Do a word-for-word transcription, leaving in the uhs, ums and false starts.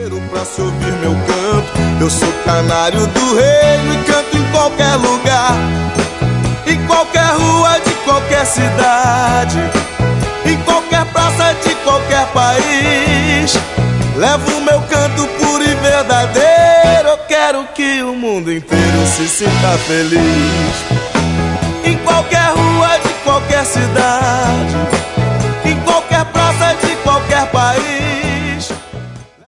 Pra se ouvir meu canto, eu sou canário do reino e canto em qualquer lugar, em qualquer rua de qualquer cidade, em qualquer praça de qualquer país. Levo meu canto puro e verdadeiro, eu quero que o mundo inteiro se sinta feliz. Em qualquer rua de qualquer cidade,